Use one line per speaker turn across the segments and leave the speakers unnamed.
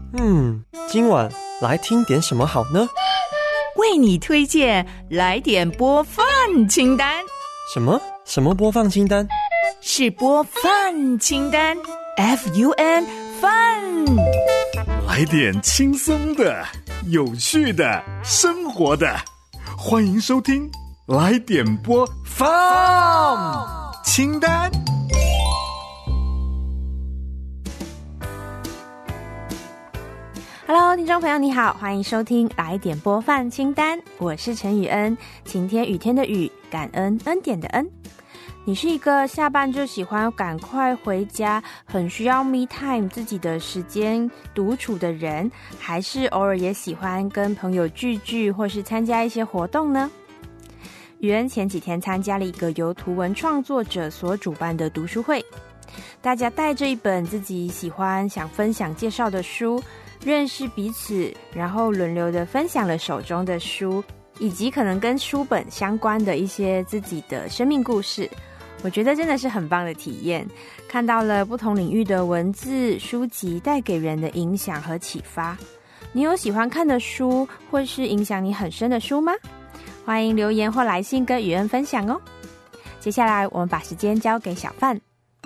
今晚来听点什么好呢？
为你推荐来点播放清单。
什么播放清单？
是播放清单 FUN Fun。
来点轻松的、有趣的、生活的，欢迎收听来点播放清单。
Hello， 听众朋友你好，欢迎收听来点播放清单，我是陈雨恩，晴天雨天的雨，感恩恩典的恩。你是一个下班就喜欢赶快回家，很需要 me time 自己的时间独处的人，还是偶尔也喜欢跟朋友聚聚或是参加一些活动呢？雨恩前几天参加了一个由图文创作者所主办的读书会，大家带着一本自己喜欢想分享介绍的书，认识彼此，然后轮流的分享了手中的书，以及可能跟书本相关的一些自己的生命故事。我觉得真的是很棒的体验，看到了不同领域的文字书籍带给人的影响和启发。你有喜欢看的书，或是影响你很深的书吗？欢迎留言或来信跟雨恩分享哦。接下来我们把时间交给小范。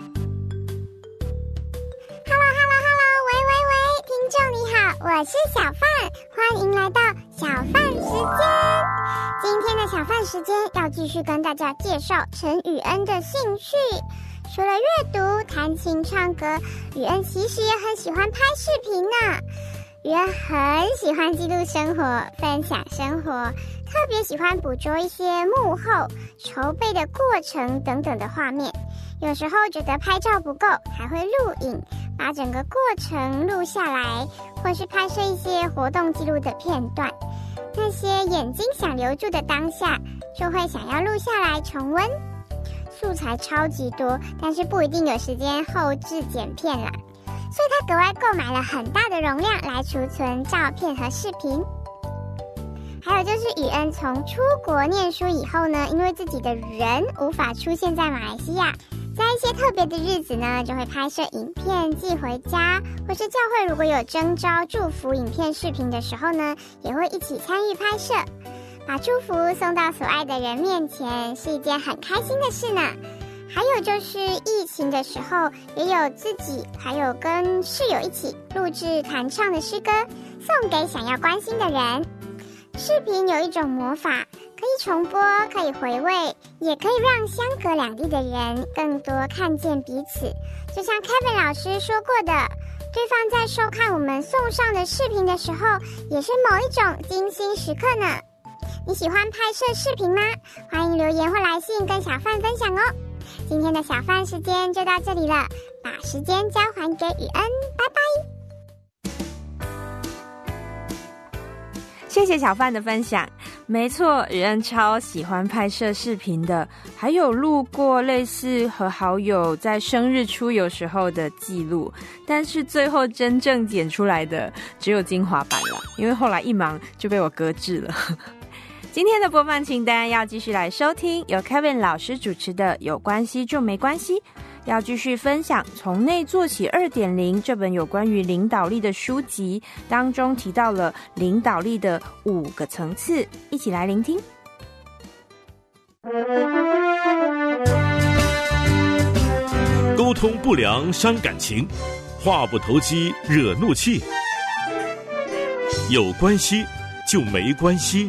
听众你好，我是小范，欢迎来到小范时间。今天的小范时间要继续跟大家介绍陈雨恩的兴趣。除了阅读、弹琴、唱歌，雨恩其实也很喜欢拍视频呢。雨恩很喜欢记录生活，分享生活，特别喜欢捕捉一些幕后筹备的过程等等的画面。有时候觉得拍照不够，还会录影，把整个过程录下来，或是拍摄一些活动记录的片段。那些眼睛想留住的当下，就会想要录下来重温。素材超级多，但是不一定有时间后制剪片啦，所以他格外购买了很大的容量来储存照片和视频。还有就是雨恩从出国念书以后呢，因为自己的人无法出现在马来西亚，在一些特别的日子呢，就会拍摄影片寄回家，或是教会如果有征召祝福影片视频的时候呢，也会一起参与拍摄，把祝福送到所爱的人面前，是一件很开心的事呢。还有就是疫情的时候，也有自己还有跟室友一起录制弹唱的诗歌，送给想要关心的人。视频有一种魔法，可以重播，可以回味，也可以让相隔两地的人更多看见彼此。就像 Kevin 老师说过的，对方在收看我们送上的视频的时候，也是某一种精心时刻呢。你喜欢拍摄视频吗？欢迎留言或来信跟小范分享哦。今天的小范时间就到这里了，把时间交还给雨恩，拜拜。
谢谢小范的分享。没错，雨恩超喜欢拍摄视频的，还有录过类似和好友在生日出游时候的记录，但是最后真正剪出来的只有精华版了，因为后来一忙就被我搁置了。今天的播放清单要继续来收听由 Kevin 老师主持的有关系就没关系，要继续分享从内做起 2.0 这本有关于领导力的书籍当中提到了领导力的5个层次，一起来聆听。
沟通不良伤感情，话不投机惹怒气，有关系就没关系。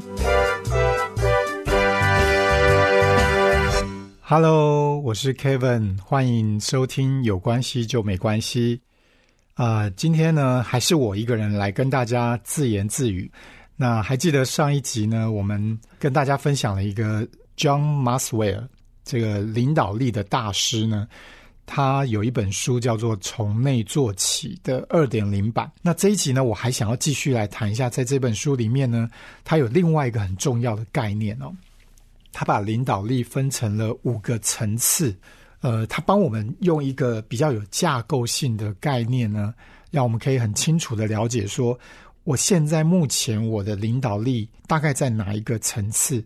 Hello， 我是 Kevin， 欢迎收听有关系就没关系。今天呢，还是我一个人来跟大家自言自语。那还记得上一集呢，我们跟大家分享了一个 John Maxwell 这个领导力的大师呢，他有一本书叫做《从内做起》的 2.0 版。那这一集呢，我还想要继续来谈一下，在这本书里面呢，它有另外一个很重要的概念哦。他把领导力分成了5个层次，他帮我们用一个比较有架构性的概念呢，让我们可以很清楚的了解说，我现在目前我的领导力大概在哪一个层次。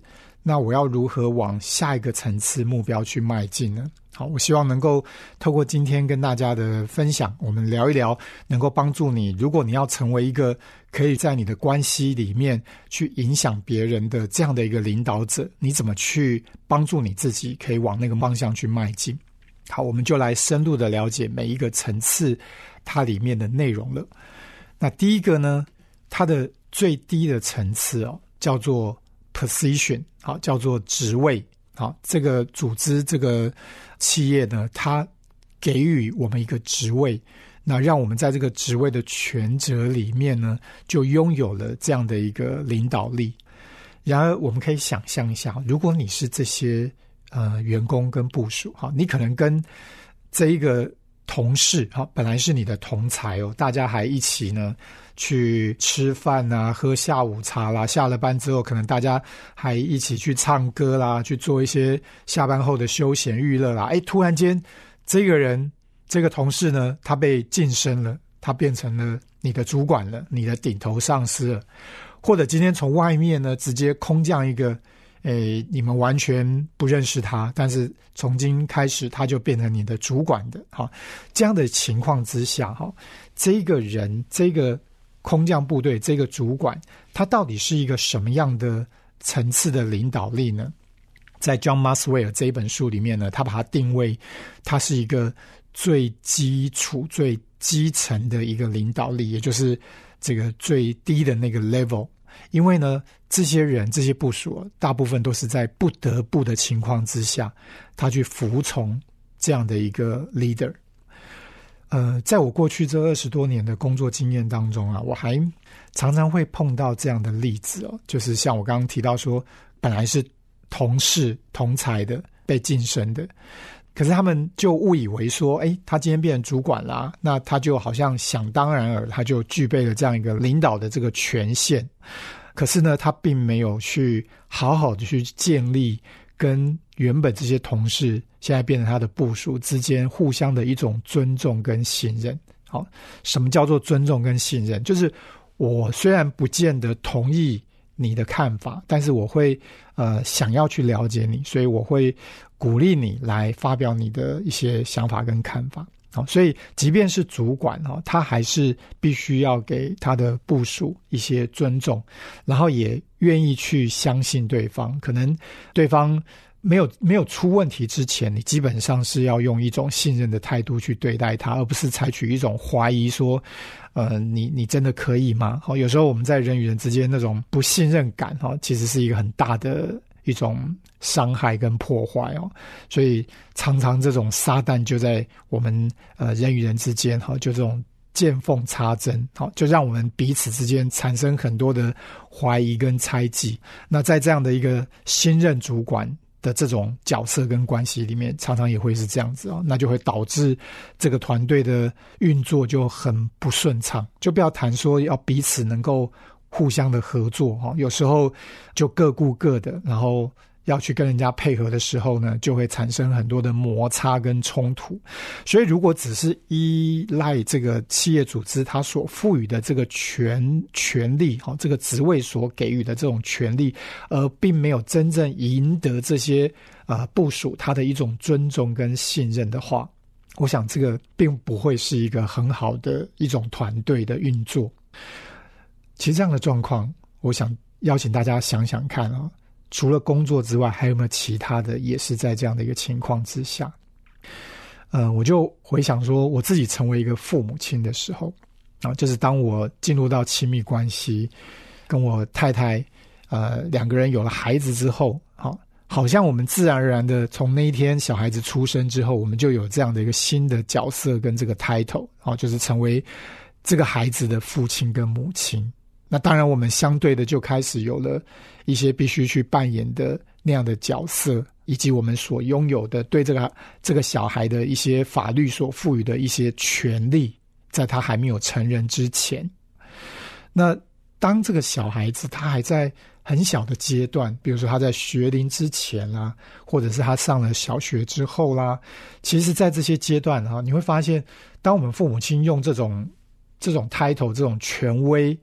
那我要如何往下一个层次目标去迈进呢？好，我希望能够透过今天跟大家的分享，我们聊一聊，能够帮助你，如果你要成为一个可以在你的关系里面去影响别人的这样的一个领导者，你怎么去帮助你自己可以往那个方向去迈进。好，我们就来深入的了解每一个层次它里面的内容了。那第一个呢，它的最低的层次叫做 position， 好，叫做职位。好，这个组织这个企业呢，它给予我们一个职位，那让我们在这个职位的权责里面呢，就拥有了这样的一个领导力。然而我们可以想象一下，如果你是这些员工跟部属，好，你可能跟这一个同事，好，本来是你的同才大家还一起呢去吃饭啊，喝下午茶啦，下了班之后可能大家还一起去唱歌啦，去做一些下班后的休闲娱乐啦。突然间这个人这个同事呢，他被晋升了，他变成了你的主管了，你的顶头上司了。或者今天从外面呢直接空降一个你们完全不认识他，但是从今开始他就变成你的主管的。好，这样的情况之下，这个人这个空降部队这个主管，他到底是一个什么样的层次的领导力呢？在 John Maxwell 这一本书里面呢，他把它定位，他是一个最基础最基层的一个领导力，也就是这个最低的那个 level。因为呢，这些人这些部属大部分都是在不得不的情况之下，他去服从这样的一个 leader。在我过去这20多年的工作经验当中我还常常会碰到这样的例子就是像我刚刚提到说，本来是同事同才的被晋升的，可是他们就误以为说他今天变成主管啦，那他就好像想当然尔，他就具备了这样一个领导的这个权限。可是呢，他并没有去好好的去建立跟原本这些同事现在变成他的部属之间互相的一种尊重跟信任。好，什么叫做尊重跟信任？就是我虽然不见得同意你的看法，但是我会想要去了解你，所以我会鼓励你来发表你的一些想法跟看法。好，所以即便是主管他还是必须要给他的部属一些尊重，然后也愿意去相信对方。可能对方没有出问题之前，你基本上是要用一种信任的态度去对待他，而不是采取一种怀疑说你真的可以吗？有时候我们在人与人之间那种不信任感其实是一个很大的一种伤害跟破坏所以常常这种撒旦就在我们人与人之间就这种见缝插针就让我们彼此之间产生很多的怀疑跟猜忌。那在这样的一个新任主管的这种角色跟关系里面，常常也会是这样子那就会导致这个团队的运作就很不顺畅。就不要谈说要彼此能够互相的合作有时候就各顾各的，然后要去跟人家配合的时候呢，就会产生很多的摩擦跟冲突。所以如果只是依赖这个企业组织它所赋予的这个权利这个职位所给予的这种权利，而并没有真正赢得这些部属他的一种尊重跟信任的话，我想这个并不会是一个很好的一种团队的运作。其实这样的状况，我想邀请大家想想看除了工作之外，还有没有其他的也是在这样的一个情况之下。我就回想说，我自己成为一个父母亲的时候就是当我进入到亲密关系，跟我太太两个人有了孩子之后好像我们自然而然的从那一天小孩子出生之后，我们就有这样的一个新的角色跟这个 title 就是成为这个孩子的父亲跟母亲。那当然我们相对的就开始有了一些必须去扮演的那样的角色，以及我们所拥有的对这个小孩的一些法律所赋予的一些权利，在他还没有成人之前。那当这个小孩子他还在很小的阶段，比如说他在学龄之前啦，或者是他上了小学之后啦，其实在这些阶段你会发现，当我们父母亲用这种 title 这种权威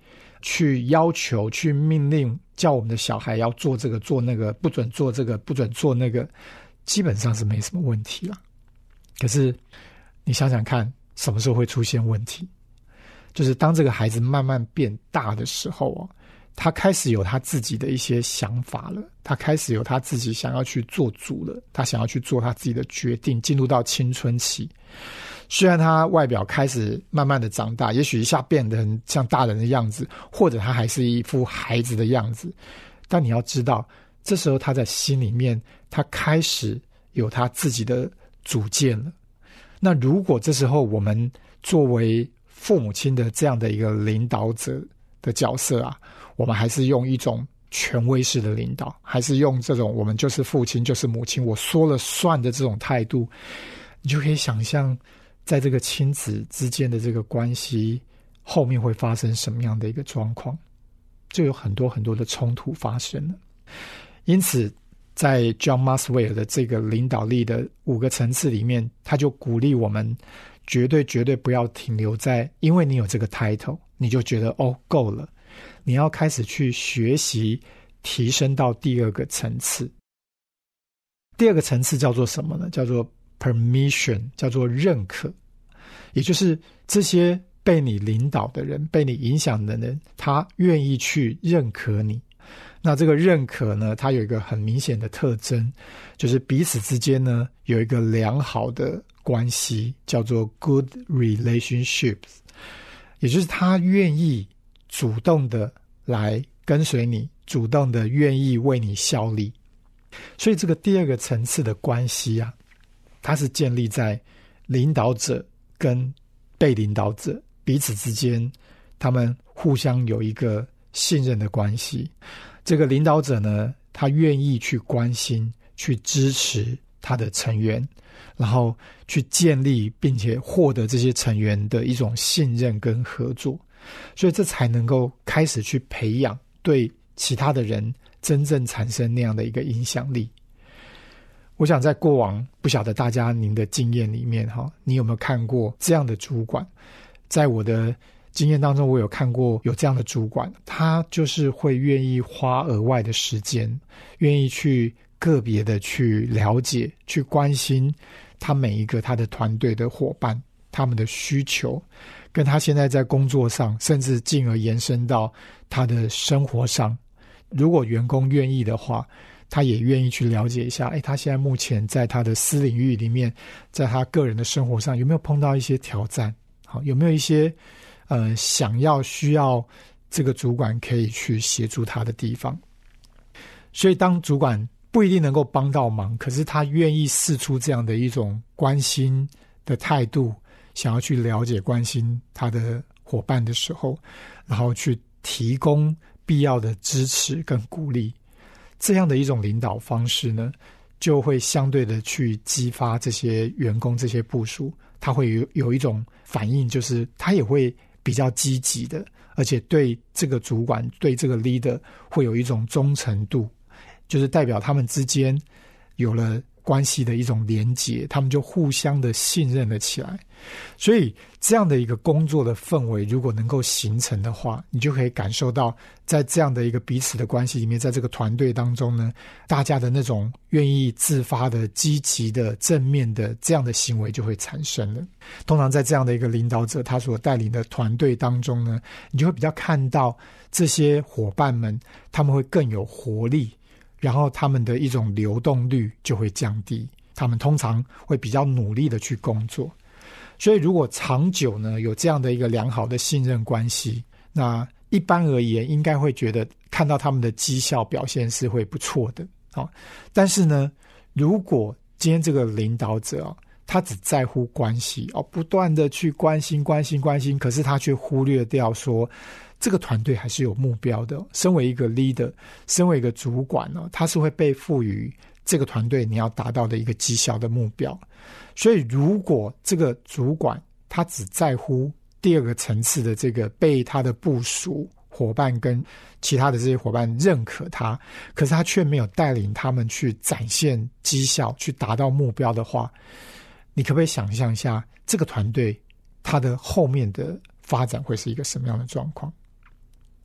去要求、去命令，叫我们的小孩要做这个做那个，不准做这个，不准做那个，基本上是没什么问题了。可是你想想看，什么时候会出现问题？就是当这个孩子慢慢变大的时候哦，他开始有他自己的一些想法了，他开始有他自己想要去做主了，他想要去做他自己的决定，进入到青春期。虽然他外表开始慢慢的长大，也许一下变得很像大人的样子，或者他还是一副孩子的样子，但你要知道，这时候他在心里面，他开始有他自己的主见了。那如果这时候我们作为父母亲的这样的一个领导者的角色啊，我们还是用一种权威式的领导，还是用这种我们就是父亲就是母亲我说了算的这种态度，你就可以想象在这个亲子之间的这个关系后面会发生什么样的一个状况，就有很多很多的冲突发生了。因此在 John Maxwell 的这个领导力的5个层次里面，他就鼓励我们绝对不要停留在因为你有这个 title 你就觉得哦够了，你要开始去学习提升到第2个层次。第2个层次叫做什么呢？叫做 permission， 叫做认可。也就是这些被你领导的人，被你影响的人，他愿意去认可你。那这个认可呢，它有一个很明显的特征，就是彼此之间呢有一个良好的关系，叫做 good relationships， 也就是他愿意主动的来跟随你，主动的愿意为你效力。所以这个第2个层次的关系啊，它是建立在领导者跟被领导者彼此之间，他们互相有一个信任的关系。这个领导者呢，他愿意去关心、去支持他的成员，然后去建立并且获得这些成员的一种信任跟合作，所以这才能够开始去培养对其他的人真正产生那样的一个影响力。我想在过往不晓得大家您的经验里面你有没有看过这样的主管？在我的经验当中，我有看过有这样的主管，他就是会愿意花额外的时间，愿意去个别的去了解、去关心他每一个他的团队的伙伴，他们的需求，跟他现在在工作上，甚至进而延伸到他的生活上。如果员工愿意的话，他也愿意去了解一下，他现在目前在他的私领域里面，在他个人的生活上有没有碰到一些挑战，有没有一些需要这个主管可以去协助他的地方。所以当主管不一定能够帮到忙，可是他愿意释出这样的一种关心的态度，想要去了解关心他的伙伴的时候，然后去提供必要的支持跟鼓励，这样的一种领导方式呢，就会相对的去激发这些员工这些部属，他会有一种反应，就是他也会比较积极的，而且对这个主管对这个 leader 会有一种忠诚度，就是代表他们之间有了关系的一种连结，他们就互相的信任了起来。所以这样的一个工作的氛围如果能够形成的话，你就可以感受到在这样的一个彼此的关系里面，在这个团队当中呢，大家的那种愿意自发的积极的正面的这样的行为就会产生了。通常在这样的一个领导者他所带领的团队当中呢，你就会比较看到这些伙伴们他们会更有活力，然后他们的一种流动率就会降低，他们通常会比较努力的去工作。所以如果长久呢有这样的一个良好的信任关系，那一般而言应该会觉得看到他们的绩效表现是会不错的。但是呢，如果今天这个领导者他只在乎关系不断的去关心，可是他却忽略掉说这个团队还是有目标的。身为一个 leader， 身为一个主管他是会被赋予这个团队你要达到的一个绩效的目标。所以如果这个主管他只在乎第2个层次的这个被他的部属伙伴跟其他的这些伙伴认可他，可是他却没有带领他们去展现绩效，去达到目标的话，你可不可以想象一下这个团队它的后面的发展会是一个什么样的状况？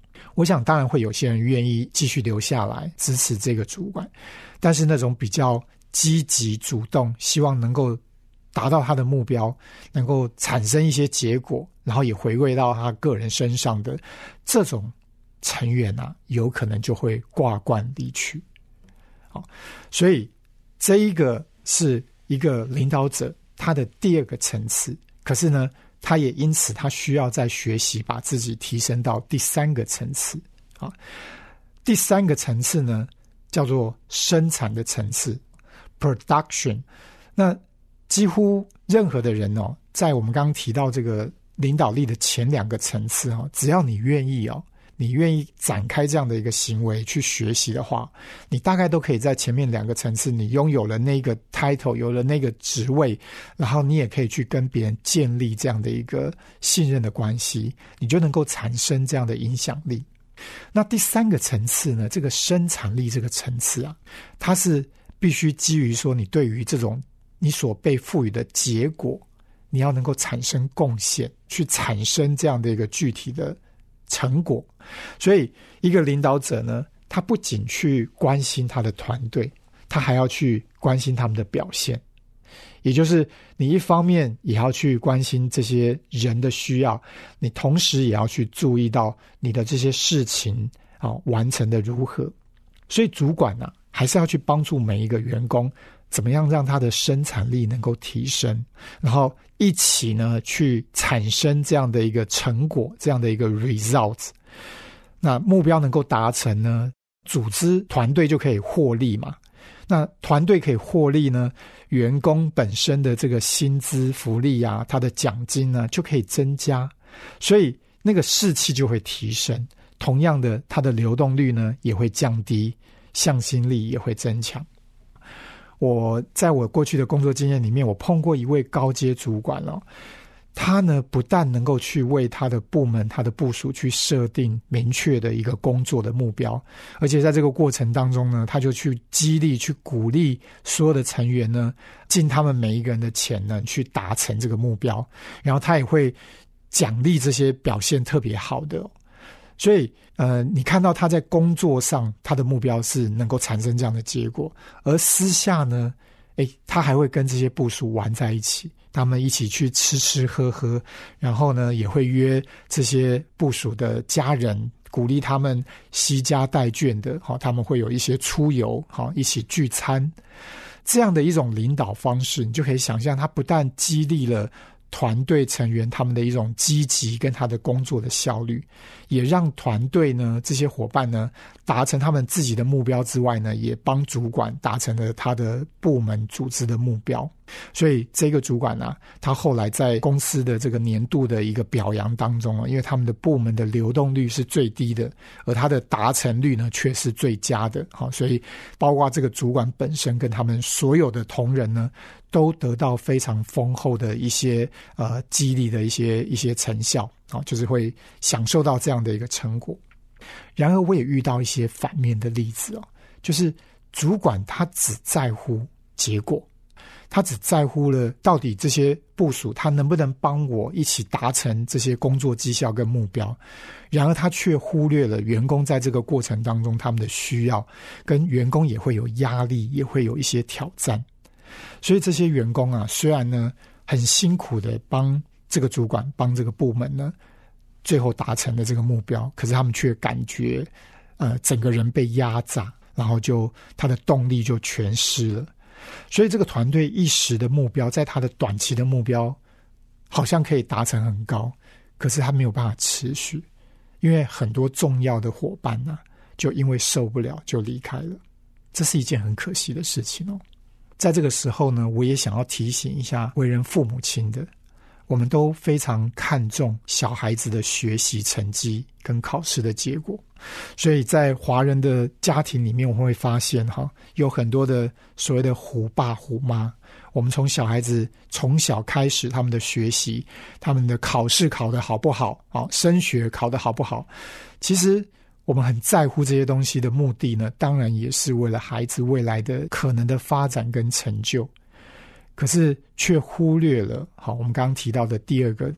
我想当然会有些人愿意继续留下来支持这个主管，但是那种比较积极主动，希望能够达到他的目标，能够产生一些结果，然后也回归到他个人身上的这种成员啊，有可能就会挂冠离去。好，所以这一个是一个领导者他的第二个层次，可是呢他也因此他需要再学习把自己提升到第三个层次。啊，第三个层次呢叫做生产的层次 production。 那几乎任何的人哦，在我们刚刚提到这个领导力的前两个层次哦，只要你愿意哦，你愿意展开这样的一个行为去学习的话，你大概都可以在前面两个层次你拥有了那个 title， 有了那个职位，然后你也可以去跟别人建立这样的一个信任的关系，你就能够产生这样的影响力。那第三个层次呢，这个生产力这个层次啊，它是必须基于说你对于这种你所被赋予的结果，你要能够产生贡献，去产生这样的一个具体的成果。所以一个领导者呢，他不仅去关心他的团队，他还要去关心他们的表现。也就是你一方面也要去关心这些人的需要，你同时也要去注意到你的这些事情完成的如何。所以主管呢，还是要去帮助每一个员工怎么样让他的生产力能够提升，然后一起呢去产生这样的一个成果，这样的一个 result。 那目标能够达成呢，组织团队就可以获利嘛。那团队可以获利呢，员工本身的这个薪资福利啊，他的奖金呢就可以增加，所以那个士气就会提升。同样的，它的流动率呢也会降低，向心力也会增强。我在我过去的工作经验里面，我碰过一位高阶主管哦，他呢不但能够去为他的部门、他的部属去设定明确的一个工作的目标，而且在这个过程当中呢，他就去激励、去鼓励所有的成员呢，尽他们每一个人的潜能去达成这个目标，然后他也会奖励这些表现特别好的。所以你看到他在工作上他的目标是能够产生这样的结果，而私下呢他还会跟这些部属玩在一起，他们一起去吃吃喝喝，然后呢也会约这些部属的家人，鼓励他们惜家带眷的，他们会有一些出游，一起聚餐。这样的一种领导方式，你就可以想象他不但激励了团队成员他们的一种积极跟他的工作的效率，也让团队呢这些伙伴呢达成他们自己的目标之外呢，也帮主管达成了他的部门组织的目标。所以这个主管啊，他后来在公司的这个年度的一个表扬当中，因为他们的部门的流动率是最低的，而他的达成率呢却是最佳的，所以包括这个主管本身跟他们所有的同仁呢，都得到非常丰厚的一些激励的一些成效，就是会享受到这样的一个成果。然而我也遇到一些反面的例子就是主管他只在乎结果，他只在乎了到底这些部属他能不能帮我一起达成这些工作绩效跟目标，然而他却忽略了员工在这个过程当中他们的需要，跟员工也会有压力，也会有一些挑战。所以这些员工啊，虽然呢很辛苦的帮这个主管、帮这个部门呢最后达成了这个目标，可是他们却感觉整个人被压榨，然后他的动力就全失了。所以这个团队一时的目标，在他的短期的目标好像可以达成很高，可是他没有办法持续，因为很多重要的伙伴啊，就因为受不了就离开了。这是一件很可惜的事情在这个时候呢，我也想要提醒一下为人父母亲的，我们都非常看重小孩子的学习成绩跟考试的结果，所以在华人的家庭里面，我们会发现有很多的所谓的虎爸虎妈。我们从小孩子从小开始，他们的学习，他们的考试考得好不好，升学考得好不好，其实我们很在乎这些东西的目的呢，当然也是为了孩子未来的可能的发展跟成就，可是却忽略了我们刚刚提到的第二个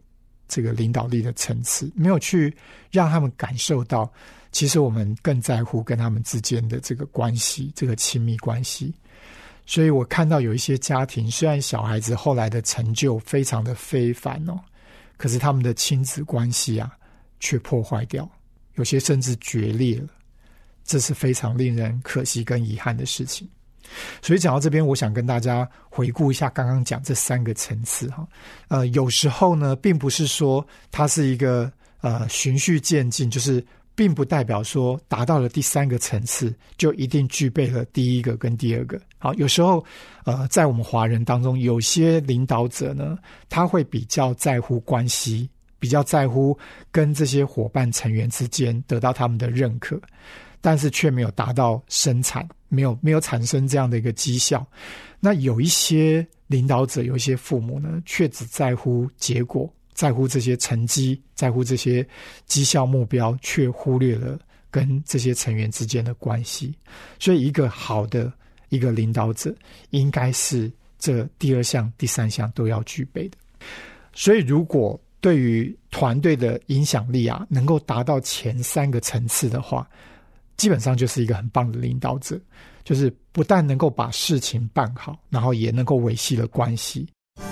这个领导力的层次，没有去让他们感受到其实我们更在乎跟他们之间的这个关系，这个亲密关系。所以我看到有一些家庭，虽然小孩子后来的成就非常的非凡哦，可是他们的亲子关系啊却破坏掉，有些甚至决裂了，这是非常令人可惜跟遗憾的事情。所以讲到这边，我想跟大家回顾一下刚刚讲这3个层次哈。有时候呢，并不是说它是一个循序渐进，就是并不代表说达到了第3个层次就一定具备了第1个跟第2个。好，有时候在我们华人当中，有些领导者呢，他会比较在乎关系，比较在乎跟这些伙伴成员之间得到他们的认可，但是却没有达到生产，没有产生这样的一个绩效。那有一些领导者，有一些父母呢，却只在乎结果，在乎这些成绩，在乎这些绩效目标，却忽略了跟这些成员之间的关系。所以一个好的一个领导者，应该是这第2项第3项都要具备的。所以如果对于团队的影响力啊，能够达到前3个层次的话，基本上就是一个很棒的领导者，就是不但能够把事情办好，然后也能够维系了关系。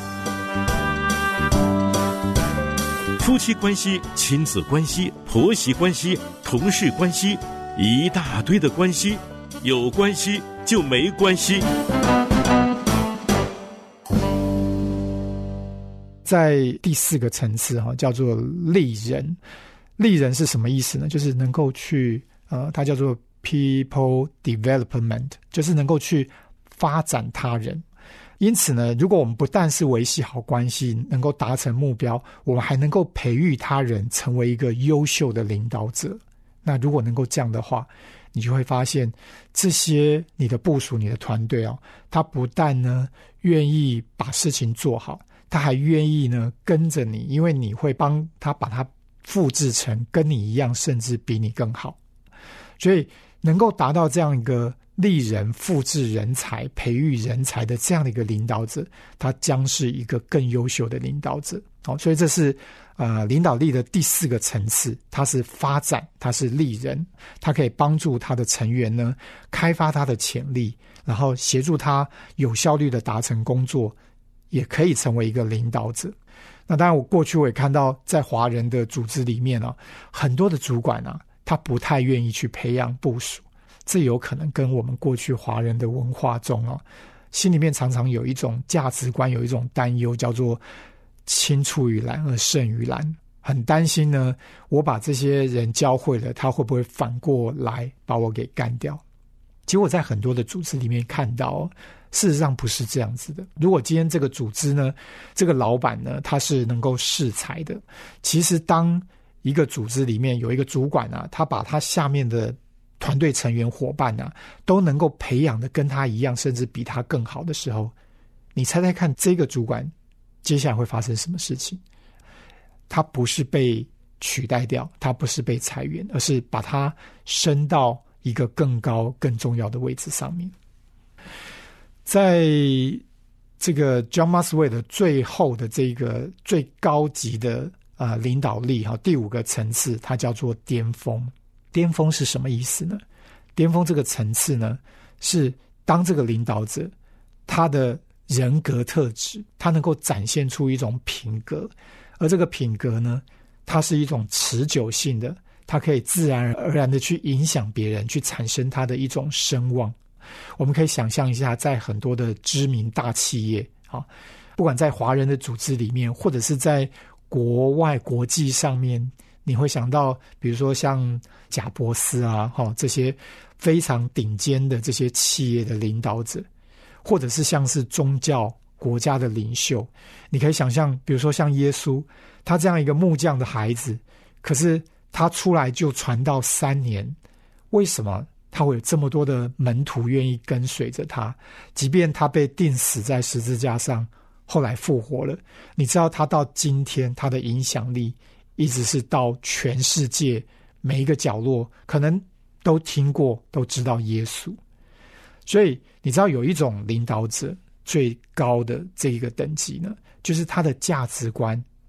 夫妻关系、亲子关系、婆媳关系、同事关系，一大堆的关系，有关系就没关系。
在第4个层次叫做利人。利人是什么意思呢？就是能够去它叫做 people development， 就是能够去发展他人。因此呢，如果我们不但是维系好关系，能够达成目标，我们还能够培育他人成为一个优秀的领导者。那如果能够这样的话，你就会发现这些你的部属、你的团队他不但呢愿意把事情做好，他还愿意呢跟着你，因为你会帮他把它复制成跟你一样，甚至比你更好。所以能够达到这样一个利人、复制人才、培育人才的这样的一个领导者，他将是一个更优秀的领导者。所以这是领导力的第4个层次，它是发展，它是利人，它可以帮助他的成员呢开发他的潜力，然后协助他有效率的达成工作，也可以成为一个领导者。那当然我过去我也看到在华人的组织里面很多的主管他不太愿意去培养部属，这有可能跟我们过去华人的文化中心里面常常有一种价值观，有一种担忧，叫做青出于蓝而胜于蓝，很担心呢我把这些人教会了，他会不会反过来把我给干掉。结果在很多的组织里面看到事实上不是这样子的。如果今天这个组织呢，这个老板呢，他是能够识才的，其实当一个组织里面有一个主管他把他下面的团队成员伙伴都能够培养的跟他一样，甚至比他更好的时候，你猜猜看这个主管接下来会发生什么事情？他不是被取代掉，他不是被裁员，而是把他升到一个更高更重要的位置上面。在这个 John Maxwell 的最后的这个最高级的领导力第5个层次，它叫做巅峰。巅峰是什么意思呢？巅峰这个层次呢，是当这个领导者他的人格特质，他能够展现出一种品格，而这个品格呢，它是一种持久性的，它可以自然而然的去影响别人，去产生它的一种声望。我们可以想象一下，在很多的知名大企业不管在华人的组织里面，或者是在国外国际上面，你会想到比如说像贾伯斯这些非常顶尖的这些企业的领导者，或者是像是宗教国家的领袖，你可以想象比如说像耶稣，他这样一个木匠的孩子，可是他出来就传道3年，为什么他会有这么多的门徒愿意跟随着他？即便他被钉死在十字架上，后来复活了，你知道他到今天他的影响力一直是到全世界每一个角落，可能都听过都知道耶稣。所以你知道有一种领导者最高的这一个等级呢，就是他的价值观，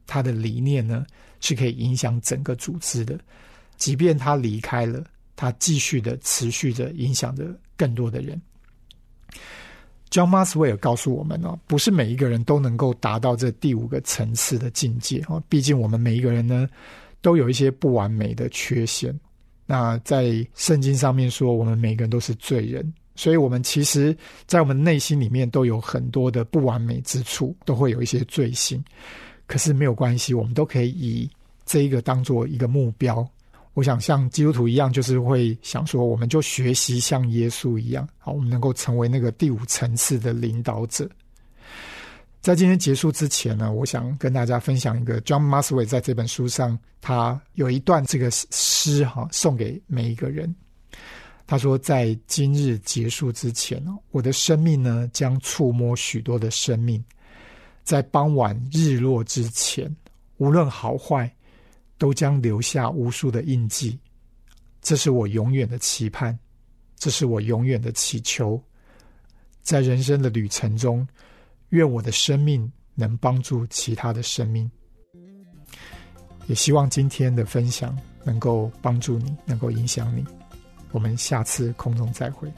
他的理念呢是可以影响整个组织的，即便他离开了，他继续的持续的影响着更多的人。John Maxwell 告诉我们不是每一个人都能够达到这第5个层次的境界毕竟我们每一个人呢都有一些不完美的缺陷。那在圣经上面说我们每个人都是罪人，所以我们其实在我们内心里面都有很多的不完美之处，都会有一些罪性。可是没有关系，我们都可以以这一个当作一个目标。我想像基督徒一样，就是会想说我们就学习像耶稣一样，好，我们能够成为那个第5层次的领导者。在今天结束之前呢，我想跟大家分享一个 John Maxwell 在这本书上他有一段这个诗送给每一个人。他说，在今日结束之前我的生命呢将触摸许多的生命，在傍晚日落之前，无论好坏都将留下无数的印记。这是我永远的期盼，这是我永远的祈求。在人生的旅程中，愿我的生命能帮助其他的生命。也希望今天的分享能够帮助你，能够影响你。我们下次空中再会。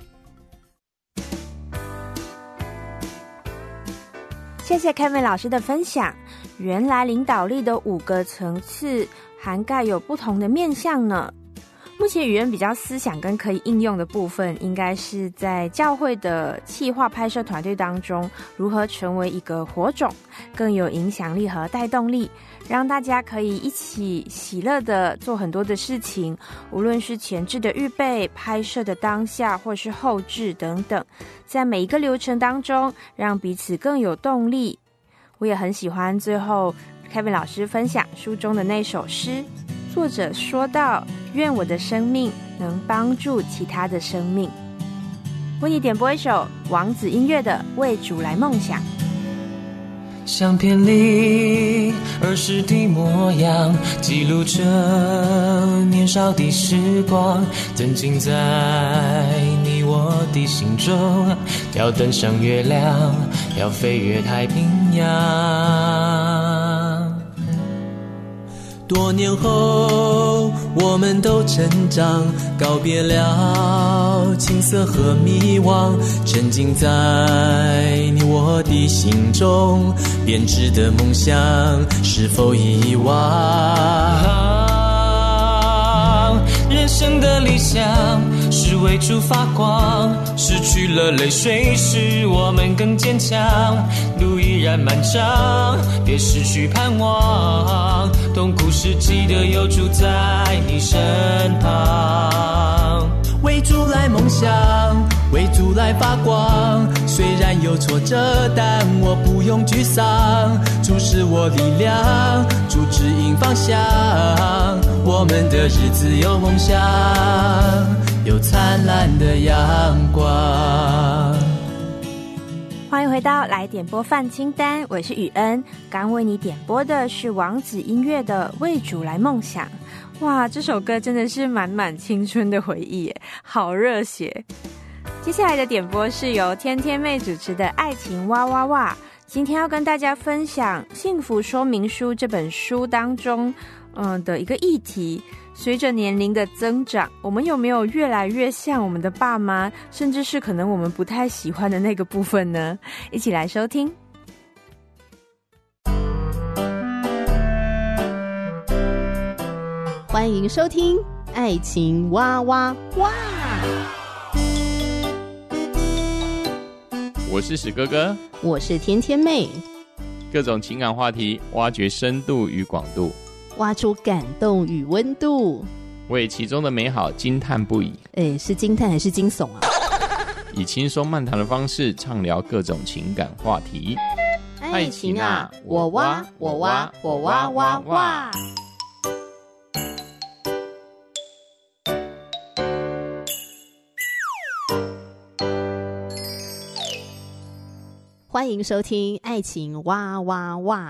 谢谢 Kevin 老师的分享。原来领导力的5个层次涵盖有不同的面向呢。目前语言比较思想跟可以应用的部分，应该是在教会的企划拍摄团队当中，如何成为一个火种，更有影响力和带动力，让大家可以一起喜乐的做很多的事情，无论是前置的预备、拍摄的当下，或是后置等等，在每一个流程当中，让彼此更有动力。我也很喜欢最后 Kevin 老师分享书中的那首诗，作者说到，愿我的生命能帮助其他的生命。为你点播一首王子音乐的《为主来梦想》。
相片里儿时的模样，记录着年少的时光，曾经在你我的心中，要登上月亮，要飞越太平洋。多年后我们都成长，告别了青涩和迷惘，沉浸在你我的心中，编织的梦想是否遗忘？人生的理想是为主发光，失去了泪水使我们更坚强，路依然漫长，别失去盼望，痛苦时记得有主在你身旁。为主来梦想，为主来发光，虽然有挫折但我不用沮丧，主是我力量，主指引方向，我们的日子有梦想，有灿烂的阳光。
欢迎回到来点播饭清单，我是雨恩，刚为你点播的是王子音乐的《为主来梦想》。哇，这首歌真的是满满青春的回忆耶，好热血。接下来的点播是由天天妹主持的爱情哇哇哇。今天要跟大家分享《幸福说明书》这本书当中的一个议题。随着年龄的增长，我们有没有越来越像我们的爸妈，甚至是可能我们不太喜欢的那个部分呢？一起来收听。
欢迎收听爱情哇哇哇。
我是史哥哥，
我是天天妹。
各种情感话题，挖掘深度与广度，
挖出感动与温度，
为其中的美好惊叹不已。
是惊叹还是惊悚啊？
以轻松漫谈的方式畅聊各种情感话题。
爱情啊，我挖我挖我挖挖挖。欢迎收听爱情哇哇哇。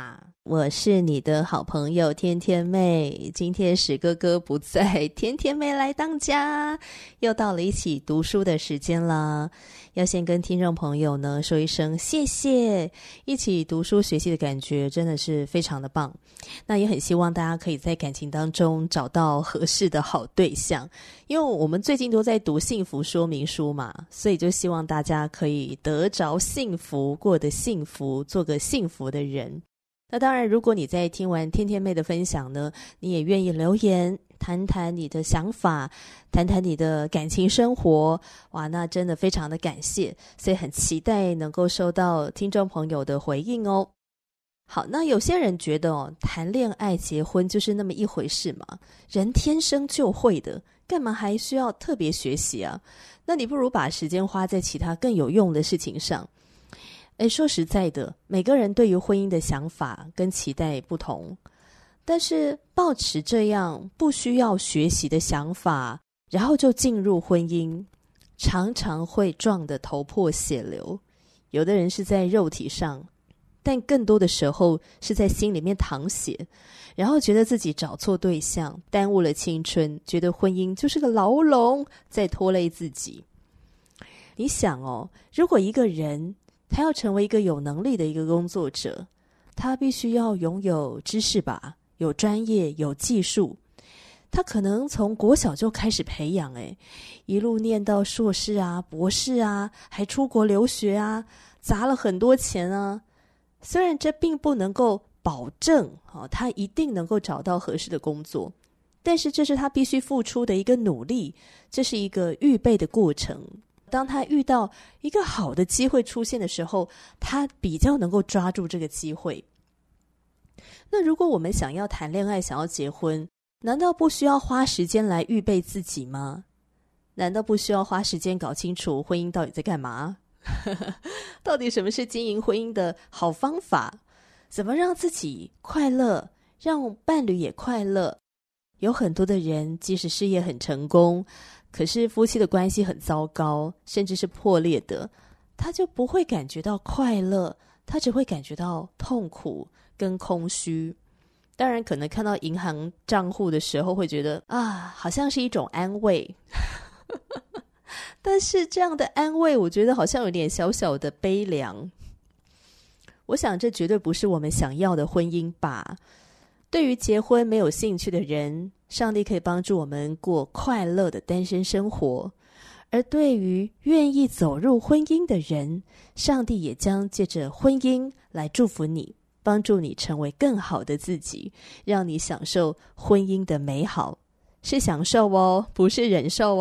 我是你的好朋友天天妹。今天史哥哥不在，天天妹来当家，又到了一起读书的时间啦。要先跟听众朋友呢说一声谢谢，一起读书学习的感觉真的是非常的棒。那也很希望大家可以在感情当中找到合适的好对象，因为我们最近都在读幸福说明书嘛，所以就希望大家可以得着幸福，过得幸福，做个幸福的人。那当然，如果你在听完天天妹的分享呢，你也愿意留言谈谈你的想法，谈谈你的感情生活，哇，那真的非常的感谢，所以很期待能够收到听众朋友的回应哦。好，那有些人觉得谈恋爱结婚就是那么一回事嘛，人天生就会的，干嘛还需要特别学习啊？那你不如把时间花在其他更有用的事情上。说实在的，每个人对于婚姻的想法跟期待不同，但是抱持这样不需要学习的想法，然后就进入婚姻，常常会撞得头破血流。有的人是在肉体上，但更多的时候是在心里面淌血，然后觉得自己找错对象，耽误了青春，觉得婚姻就是个牢笼，在拖累自己。你想如果一个人他要成为一个有能力的一个工作者，他必须要拥有知识吧，有专业，有技术。他可能从国小就开始培养，一路念到硕士啊、博士啊，还出国留学啊，砸了很多钱啊。虽然这并不能够保证他一定能够找到合适的工作，但是这是他必须付出的一个努力，这是一个预备的过程。当他遇到一个好的机会出现的时候，他比较能够抓住这个机会。那如果我们想要谈恋爱，想要结婚，难道不需要花时间来预备自己吗？难道不需要花时间搞清楚婚姻到底在干嘛？到底什么是经营婚姻的好方法？怎么让自己快乐，让伴侣也快乐？有很多的人即使事业很成功，可是夫妻的关系很糟糕，甚至是破裂的，他就不会感觉到快乐，他只会感觉到痛苦跟空虚。当然可能看到银行账户的时候会觉得好像是一种安慰但是这样的安慰我觉得好像有点小小的悲凉。我想这绝对不是我们想要的婚姻吧。对于结婚没有兴趣的人，上帝可以帮助我们过快乐的单身生活，而对于愿意走入婚姻的人，上帝也将借着婚姻来祝福你，帮助你成为更好的自己，让你享受婚姻的美好。是享受不是忍受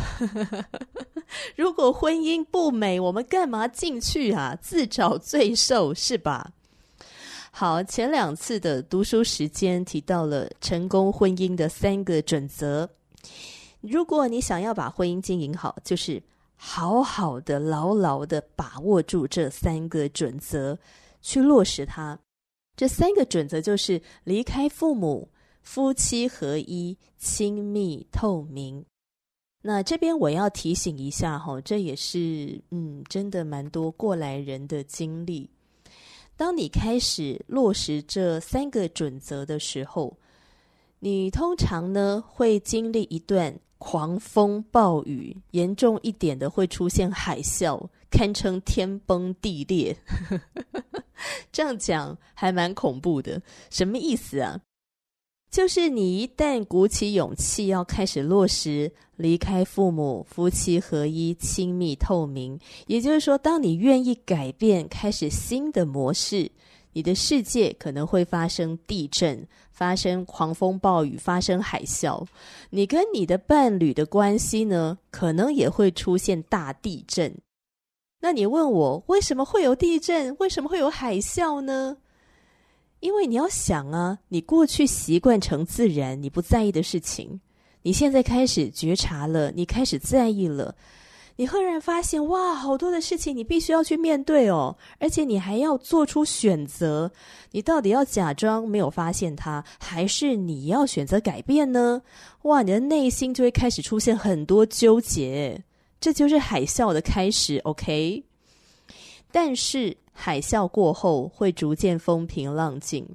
如果婚姻不美，我们干嘛进去啊？自找罪受是吧？好，前2次的读书时间提到了成功婚姻的3个准则。如果你想要把婚姻经营好，就是好好的牢牢的把握住这3个准则，去落实它。这3个准则就是离开父母，夫妻合一，亲密透明。那这边我要提醒一下这也是真的蛮多过来人的经历。当你开始落实这3个准则的时候，你通常呢会经历一段狂风暴雨，严重一点的会出现海啸，堪称天崩地裂这样讲还蛮恐怖的。什么意思啊？就是你一旦鼓起勇气要开始落实离开父母，夫妻合一，亲密透明，也就是说当你愿意改变，开始新的模式，你的世界可能会发生地震，发生狂风暴雨，发生海啸。你跟你的伴侣的关系呢，可能也会出现大地震。那你问我为什么会有地震，为什么会有海啸呢？因为你要想啊，你过去习惯成自然，你不在意的事情，你现在开始觉察了，你开始在意了，你赫然发现哇，好多的事情你必须要去面对而且你还要做出选择，你到底要假装没有发现它，还是你要选择改变呢？哇，你的内心就会开始出现很多纠结，这就是海啸的开始 OK。 但是海啸过后会逐渐风平浪静，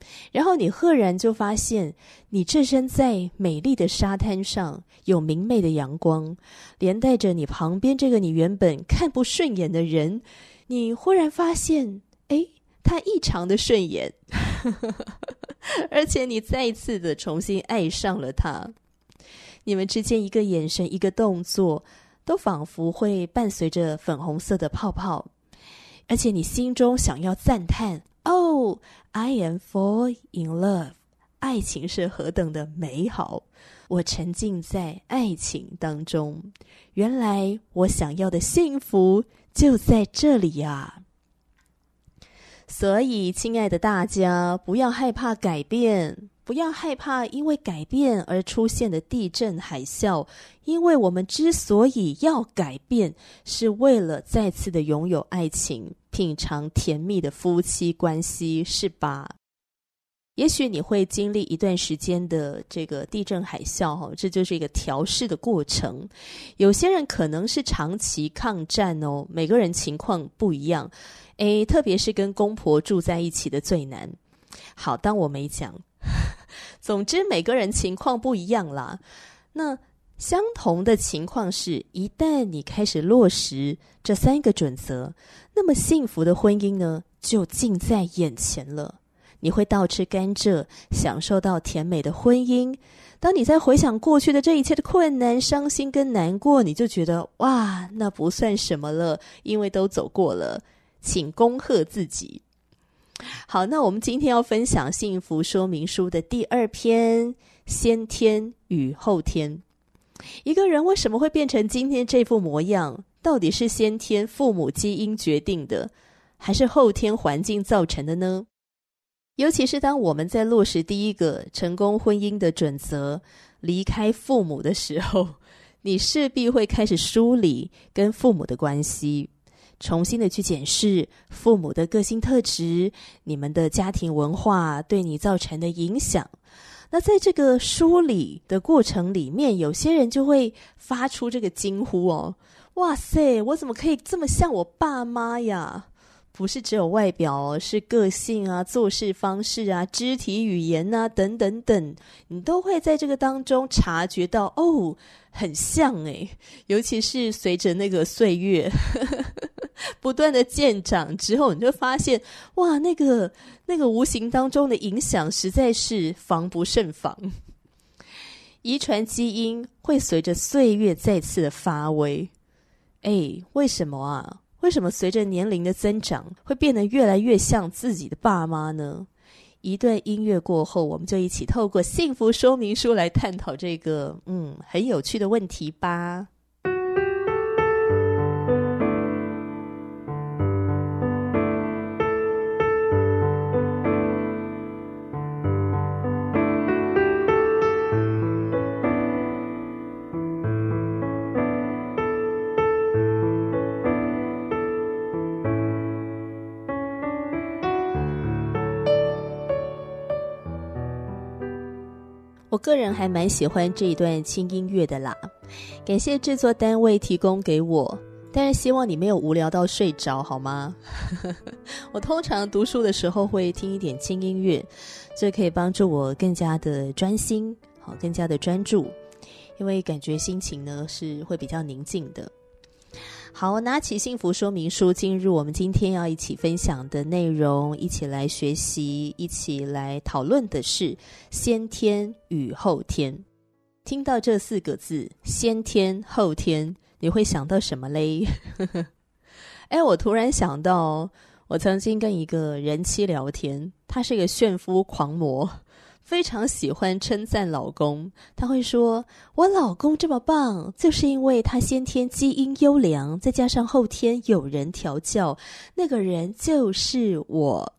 然后你赫然就发现，你置身在美丽的沙滩上，有明媚的阳光，连带着你旁边这个你原本看不顺眼的人，你忽然发现，他异常的顺眼而且你再一次的重新爱上了他。你们之间一个眼神，一个动作，都仿佛会伴随着粉红色的泡泡，而且你心中想要赞叹，Oh, I am fall in love， 爱情是何等的美好，我沉浸在爱情当中，原来我想要的幸福就在这里呀。所以亲爱的大家，不要害怕改变，不要害怕因为改变而出现的地震海啸，因为我们之所以要改变，是为了再次的拥有爱情，品尝甜蜜的夫妻关系，是吧？也许你会经历一段时间的这个地震海啸，这就是一个调试的过程。有些人可能是长期抗战哦，每个人情况不一样，特别是跟公婆住在一起的最难。好，当我没讲。总之每个人情况不一样啦。那相同的情况是，一旦你开始落实这3个准则，那么幸福的婚姻呢，就近在眼前了。你会倒吃甘蔗，享受到甜美的婚姻。当你在回想过去的这一切的困难、伤心跟难过，你就觉得哇，那不算什么了，因为都走过了，请恭贺自己。好，那我们今天要分享幸福说明书的第2篇，先天与后天。一个人为什么会变成今天这副模样，到底是先天父母基因决定的，还是后天环境造成的呢？尤其是当我们在落实第1个成功婚姻的准则，离开父母的时候，你势必会开始梳理跟父母的关系，重新的去检视父母的个性特质，你们的家庭文化对你造成的影响。那在这个梳理的过程里面，有些人就会发出这个惊呼哦，哇塞，我怎么可以这么像我爸妈呀？不是只有外表哦，是个性啊、做事方式啊、肢体语言啊等等等，你都会在这个当中察觉到哦，很像诶。尤其是随着那个岁月不断的渐长之后，你就发现哇，那个无形当中的影响实在是防不胜防。遗传基因会随着岁月再次的发威。为什么啊？为什么随着年龄的增长会变得越来越像自己的爸妈呢？一段音乐过后，我们就一起透过幸福说明书来探讨这个很有趣的问题吧。我个人还蛮喜欢这一段轻音乐的啦，感谢制作单位提供给我，但是希望你没有无聊到睡着好吗？我通常读书的时候会听一点轻音乐，这可以帮助我更加的专心，更加的专注，因为感觉心情呢是会比较宁静的。好，拿起幸福说明书，进入我们今天要一起分享的内容，一起来学习，一起来讨论的是先天与后天。听到这4个字，先天后天，你会想到什么嘞？我突然想到，我曾经跟一个人妻聊天，他是一个炫夫狂魔，非常喜欢称赞老公。他会说，我老公这么棒，就是因为他先天基因优良，再加上后天有人调教，那个人就是我。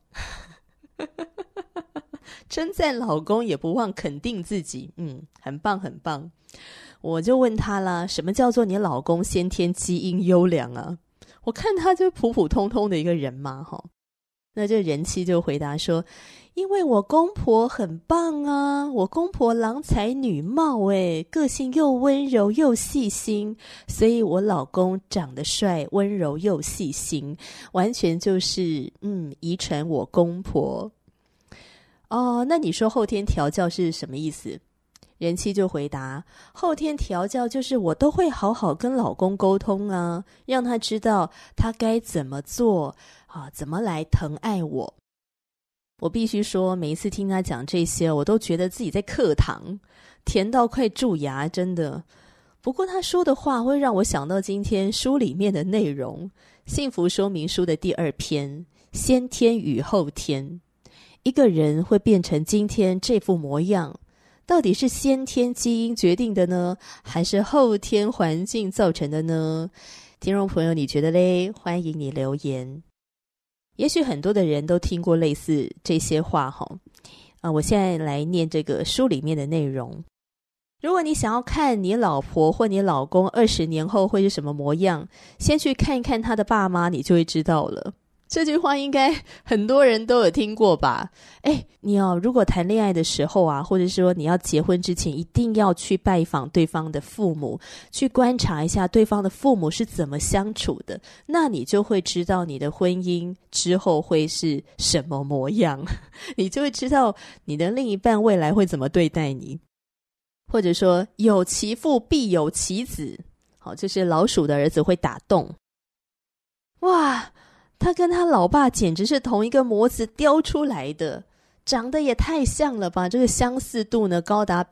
称赞老公也不忘肯定自己，很棒很棒。我就问他啦，什么叫做你老公先天基因优良啊？我看他就普普通通的一个人嘛，那这人妻就回答说，因为我公婆很棒啊，我公婆郎才女貌个性又温柔又细心，所以我老公长得帅，温柔又细心，完全就是遗传我公婆。 哦，那你说后天调教是什么意思？人妻就回答，后天调教就是我都会好好跟老公沟通啊，让他知道他该怎么做啊，怎么来疼爱我。我必须说，每一次听他讲这些，我都觉得自己在课堂，甜到快蛀牙，真的。不过他说的话会让我想到今天书里面的内容，幸福说明书的第2篇，先天与后天。一个人会变成今天这副模样，到底是先天基因决定的呢，还是后天环境造成的呢？听众朋友，你觉得嘞？欢迎你留言。也许很多的人都听过类似这些话哈，我现在来念这个书里面的内容。如果你想要看你老婆或你老公20年后会是什么模样，先去看一看他的爸妈，你就会知道了。这句话应该很多人都有听过吧？你如果谈恋爱的时候啊，或者说你要结婚之前，一定要去拜访对方的父母，去观察一下对方的父母是怎么相处的，那你就会知道你的婚姻之后会是什么模样，你就会知道你的另一半未来会怎么对待你。或者说有其父必有其子，好，就是老鼠的儿子会打洞。哇，他跟他老爸简直是同一个模子雕出来的，长得也太像了吧，这个相似度呢高达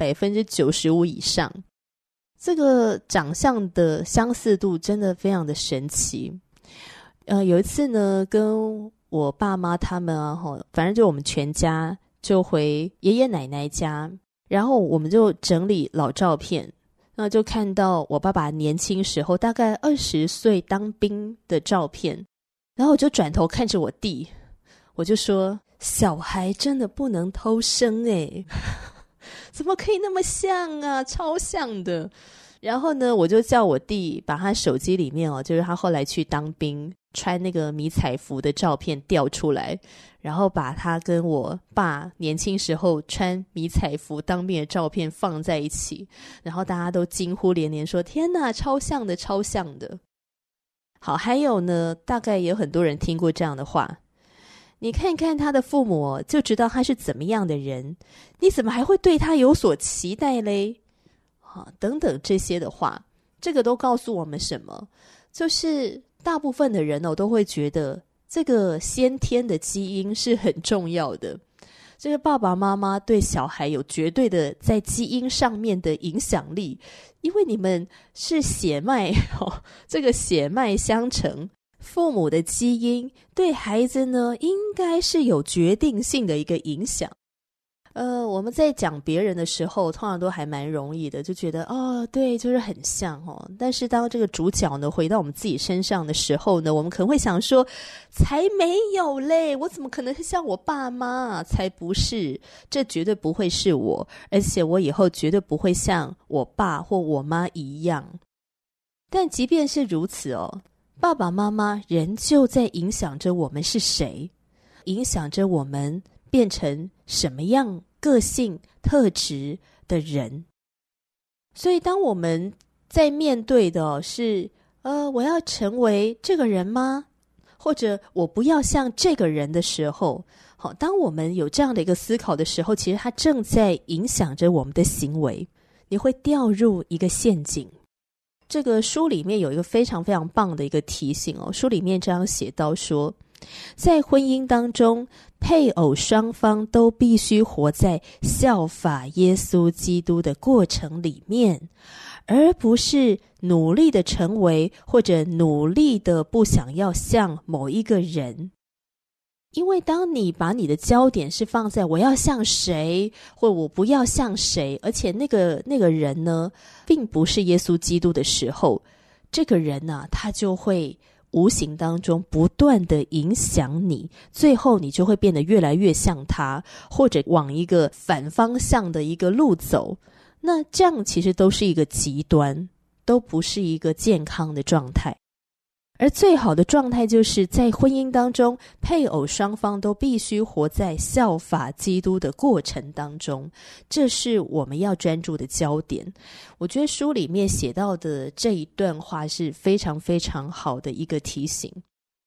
95%以上。这个长相的相似度真的非常的神奇。有一次呢，跟我爸妈他们反正就我们全家就回爷爷奶奶家，然后我们就整理老照片，那就看到我爸爸年轻时候大概20岁当兵的照片，然后我就转头看着我弟，我就说，小孩真的不能偷生怎么可以那么像啊，超像的。然后呢，我就叫我弟把他手机里面就是他后来去当兵穿那个迷彩服的照片调出来，然后把他跟我爸年轻时候穿迷彩服当兵的照片放在一起，然后大家都惊呼连连说，天哪，超像的，超像的。好，还有呢，大概也有很多人听过这样的话，你看看他的父母就知道他是怎么样的人，你怎么还会对他有所期待嘞？等等这些的话，这个都告诉我们什么？就是大部分的人都会觉得这个先天的基因是很重要的，这个爸爸妈妈对小孩有绝对的在基因上面的影响力，因为你们是血脉这个血脉相承，父母的基因对孩子呢应该是有决定性的一个影响。我们在讲别人的时候通常都还蛮容易的，就觉得对，就是很像但是当这个主角呢回到我们自己身上的时候呢，我们可能会想说，才没有嘞，我怎么可能是像我爸妈？才不是，这绝对不会是我，而且我以后绝对不会像我爸或我妈一样。但即便是如此爸爸妈妈仍旧在影响着我们是谁，影响着我们变成什么样个性特质的人。所以当我们在面对的是我要成为这个人吗？或者我不要像这个人的时候，当我们有这样的一个思考的时候，其实它正在影响着我们的行为，你会掉入一个陷阱。这个书里面有一个非常非常棒的一个提醒书里面这样写到说，在婚姻当中，配偶双方都必须活在效法耶稣基督的过程里面，而不是努力的成为或者努力的不想要像某一个人。因为当你把你的焦点是放在我要像谁或我不要像谁，而且那个人呢并不是耶稣基督的时候，这个人呢他就会无形当中不断的影响你，最后你就会变得越来越像他，或者往一个反方向的一个路走。那这样其实都是一个极端，都不是一个健康的状态。而最好的状态就是在婚姻当中，配偶双方都必须活在效法基督的过程当中，这是我们要专注的焦点。我觉得书里面写到的这一段话是非常非常好的一个提醒。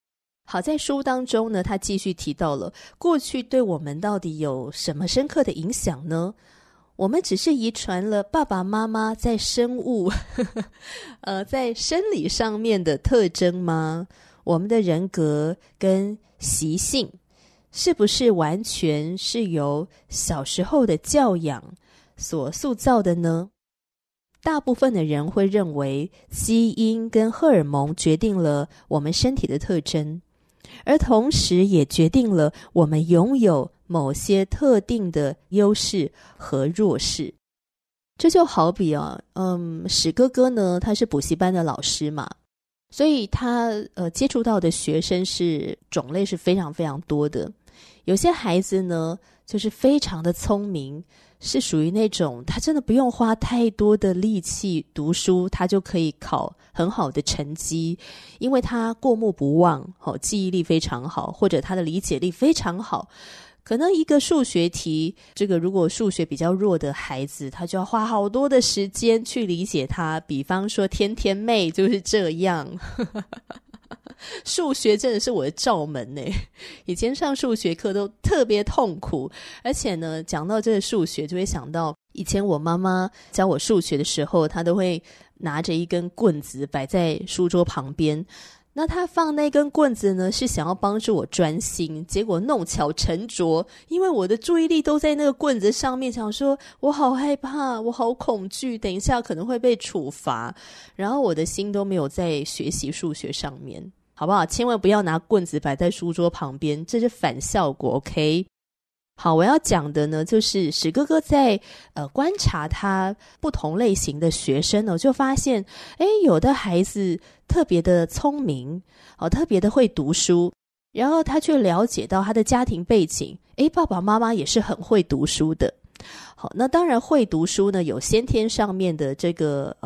好，在书当中呢，他继续提到了过去对我们到底有什么深刻的影响呢？我们只是遗传了爸爸妈妈在生物在生理上面的特征吗？我们的人格跟习性是不是完全是由小时候的教养所塑造的呢？大部分的人会认为基因跟荷尔蒙决定了我们身体的特征，而同时也决定了我们拥有某些特定的优势和弱势。这就好比史哥哥呢，他是补习班的老师嘛，所以他接触到的学生是种类是非常非常多的。有些孩子呢就是非常的聪明，是属于那种他真的不用花太多的力气读书，他就可以考很好的成绩，因为他过目不忘，记忆力非常好，或者他的理解力非常好。可能一个数学题，这个如果数学比较弱的孩子，他就要花好多的时间去理解它。比方说天天妹就是这样数学真的是我的罩门耶，以前上数学课都特别痛苦，而且呢讲到这个数学就会想到以前我妈妈教我数学的时候，她都会拿着一根棍子摆在书桌旁边，那她放那根棍子呢是想要帮助我专心，结果弄巧成拙，因为我的注意力都在那个棍子上面，想说我好害怕，我好恐惧，等一下可能会被处罚，然后我的心都没有在学习数学上面，好不好？千万不要拿棍子摆在书桌旁边，这是反效果 OK。 好，我要讲的呢就是史哥哥在观察他不同类型的学生呢，就发现有的孩子特别的聪明，特别的会读书，然后他却了解到他的家庭背景，爸爸妈妈也是很会读书的。好，那当然会读书呢有先天上面的这个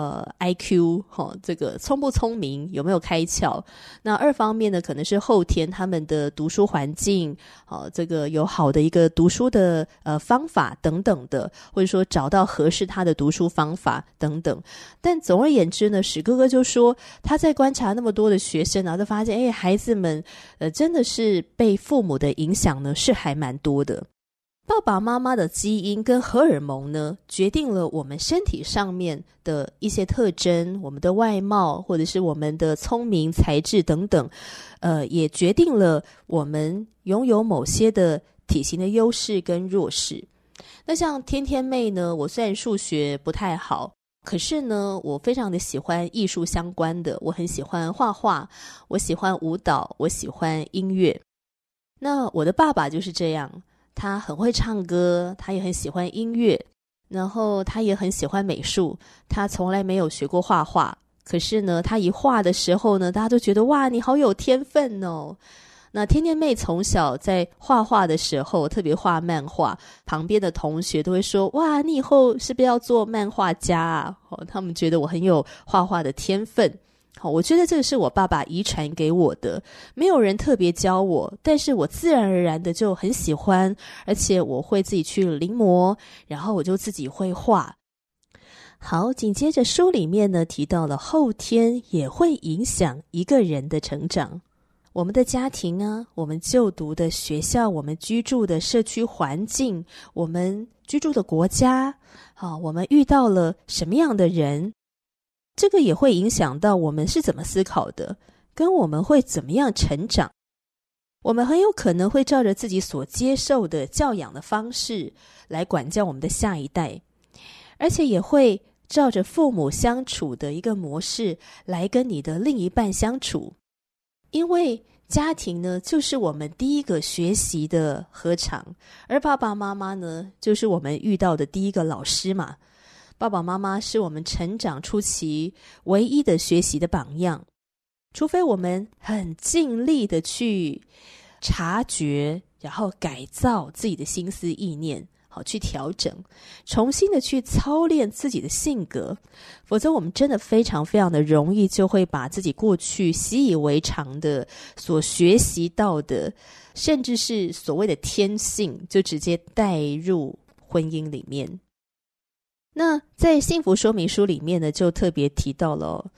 IQ， 这个聪不聪明，有没有开窍。那二方面呢可能是后天他们的读书环境，这个有好的一个读书的方法等等的，或者说找到合适他的读书方法等等。但总而言之呢，史哥哥就说他在观察那么多的学生，然后就发现孩子们真的是被父母的影响呢是还蛮多的。爸爸妈妈的基因跟荷尔蒙呢，决定了我们身体上面的一些特征，我们的外貌，或者是我们的聪明才智等等，也决定了我们拥有某些的体型的优势跟弱势。那像天天妹呢，我虽然数学不太好，可是呢我非常的喜欢艺术相关的，我很喜欢画画，我喜欢舞蹈，我喜欢音乐。那我的爸爸就是这样，他很会唱歌，他也很喜欢音乐，然后他也很喜欢美术，他从来没有学过画画，可是呢他一画的时候呢，大家都觉得哇你好有天分哦。那天天妹从小在画画的时候，特别画漫画，旁边的同学都会说哇你以后是不是要做漫画家啊，他们觉得我很有画画的天分。我觉得这个是我爸爸遗传给我的，没有人特别教我，但是我自然而然的就很喜欢，而且我会自己去临摹，然后我就自己会画。好，紧接着书里面呢提到了后天也会影响一个人的成长，我们的家庭啊，我们就读的学校，我们居住的社区环境，我们居住的国家，我们遇到了什么样的人，这个也会影响到我们是怎么思考的，跟我们会怎么样成长。我们很有可能会照着自己所接受的教养的方式来管教我们的下一代，而且也会照着父母相处的一个模式来跟你的另一半相处。因为家庭呢就是我们第一个学习的禾场，而爸爸妈妈呢就是我们遇到的第一个老师嘛。爸爸妈妈是我们成长初期唯一的学习的榜样，除非我们很尽力的去察觉，然后改造自己的心思意念，好去调整，重新的去操练自己的性格，否则我们真的非常非常的容易就会把自己过去习以为常的所学习到的，甚至是所谓的天性，就直接带入婚姻里面。那在幸福说明书里面呢，就特别提到了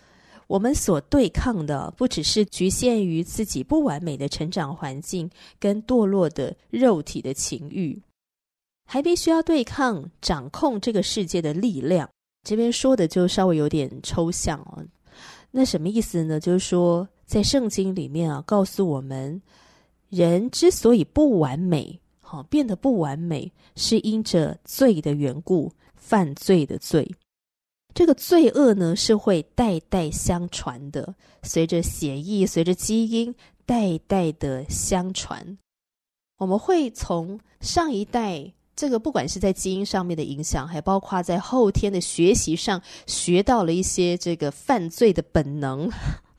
我们所对抗的不只是局限于自己不完美的成长环境跟堕落的肉体的情欲，还必须要对抗掌控这个世界的力量。这边说的就稍微有点抽象哦。那什么意思呢？就是说在圣经里面啊，告诉我们人之所以不完美，变得不完美，是因着罪的缘故，犯罪的罪。这个罪恶呢，是会代代相传的，随着血液，随着基因，代代的相传。我们会从上一代，这个不管是在基因上面的影响，还包括在后天的学习上，学到了一些这个犯罪的本能。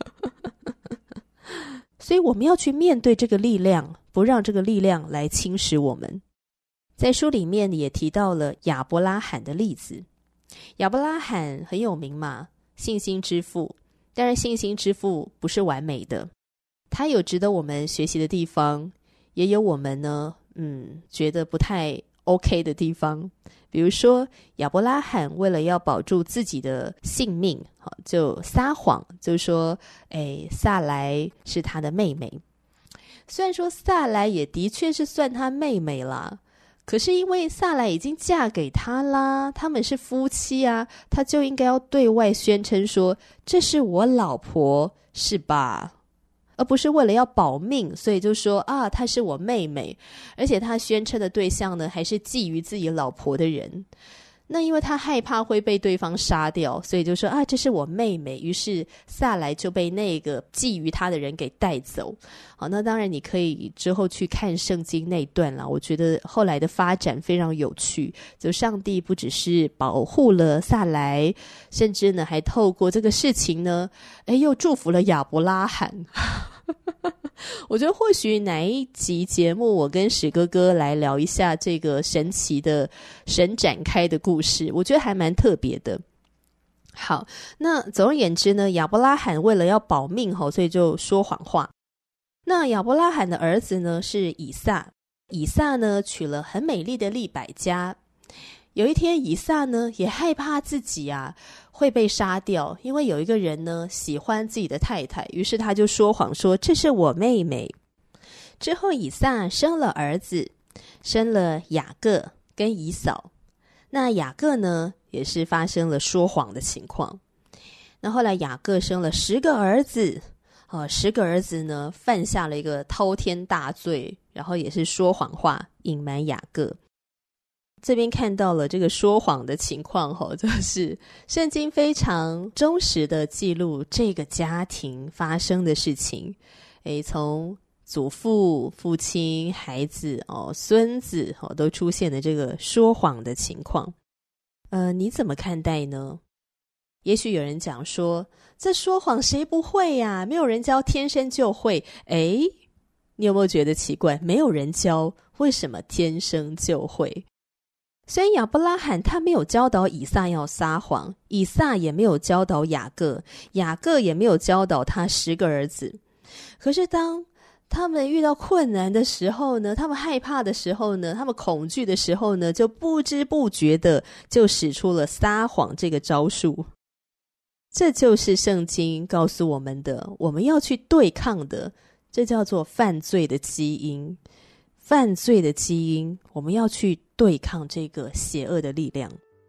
所以我们要去面对这个力量，不让这个力量来侵蚀我们。在书里面也提到了亚伯拉罕的例子。亚伯拉罕很有名嘛，信心之父。当然信心之父不是完美的，他有值得我们学习的地方，也有我们呢觉得不太 OK 的地方。比如说亚伯拉罕为了要保住自己的性命，就撒谎，就说撒莱是他的妹妹。虽然说撒莱也的确是算他妹妹啦，可是因为撒莱已经嫁给他啦，他们是夫妻啊，他就应该要对外宣称说这是我老婆，是吧？而不是为了要保命，所以就说啊，她是我妹妹，而且他宣称的对象呢，还是觊觎自己老婆的人。那因为他害怕会被对方杀掉，所以就说啊，这是我妹妹。于是撒莱就被那个觊觎他的人给带走。好，那当然你可以之后去看圣经那段啦，我觉得后来的发展非常有趣。就上帝不只是保护了撒莱，甚至呢还透过这个事情呢，又祝福了亚伯拉罕。我觉得或许哪一集节目我跟史哥哥来聊一下这个神奇的神展开的故事，我觉得还蛮特别的。好，那总而言之呢，亚伯拉罕为了要保命，所以就说谎话。那亚伯拉罕的儿子呢是以撒，以撒呢娶了很美丽的利百加。有一天以撒呢也害怕自己会被杀掉，因为有一个人呢喜欢自己的太太，于是他就说谎说这是我妹妹。之后以撒生了儿子，生了雅各跟以扫。那雅各呢也是发生了说谎的情况。那后来雅各生了10个儿子，10个儿子呢犯下了一个滔天大罪，然后也是说谎话隐瞒雅各。这边看到了这个说谎的情况，就是圣经非常忠实的记录这个家庭发生的事情。从祖父、父亲、孩子、孙子都出现了这个说谎的情况。你怎么看待呢？也许有人讲说，这说谎谁不会呀？没有人教，天生就会。你有没有觉得奇怪？没有人教，为什么天生就会？所以亚伯拉罕他没有教导以撒要撒谎，以撒也没有教导雅各，雅各也没有教导他10个儿子。可是当他们遇到困难的时候呢，他们害怕的时候呢，他们恐惧的时候呢，就不知不觉的就使出了撒谎这个招数。这就是圣经告诉我们的，我们要去对抗的，这叫做犯罪的基因。犯罪的基因，我们要去对抗这个邪恶的力量。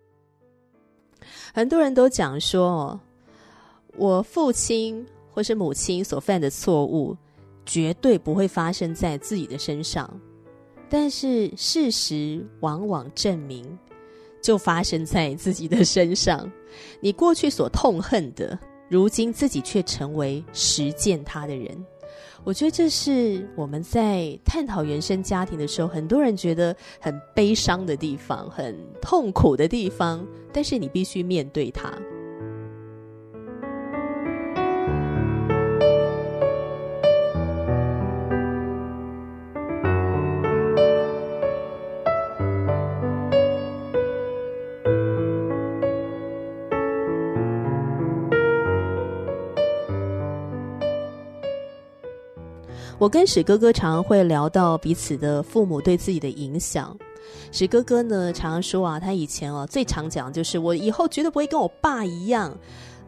很多人都讲说，我父亲或是母亲所犯的错误绝对不会发生在自己的身上，但是事实往往证明就发生在自己的身上。你过去所痛恨的，如今自己却成为实践它的人。我觉得这是我们在探讨原生家庭的时候，很多人觉得很悲伤的地方，很痛苦的地方，但是你必须面对它。我跟史哥哥常常会聊到彼此的父母对自己的影响。史哥哥呢常常说他以前最常讲就是我以后绝对不会跟我爸一样。